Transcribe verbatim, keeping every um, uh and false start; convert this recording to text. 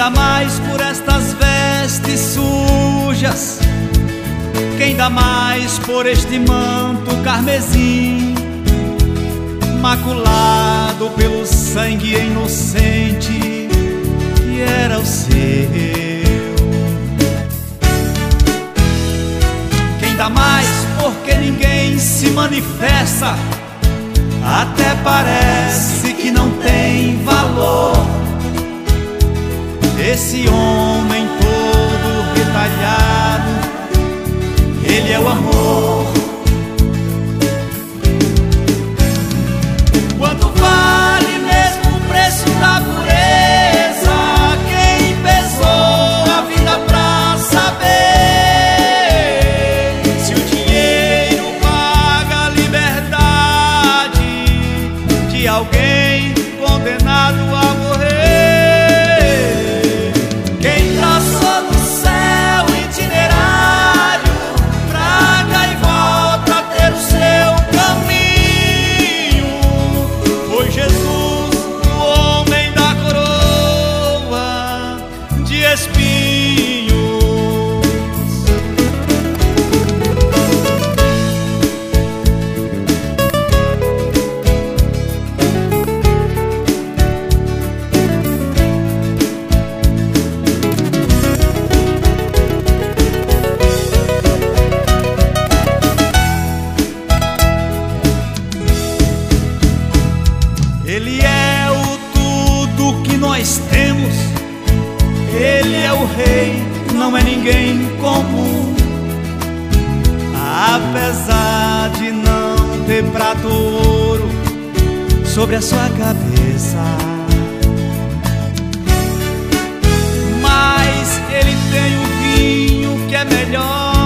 dá mais por estas vestes sujas? Quem dá mais por este manto carmesim, maculado pelo sangue inocente que era o seu? Quem dá mais porque ninguém se manifesta, até parece que não tem valor. Esse homem todo retalhado, ele é o amor. Quanto vale mesmo o preço da pureza? Quem pesou a vida pra saber se o dinheiro paga a liberdade de alguém condenado a morrer? Ele é o tudo que nós temos, ele é o rei, não é ninguém comum. Apesar de não ter prata ou ouro sobre a sua cabeça, mas ele tem o vinho que é melhor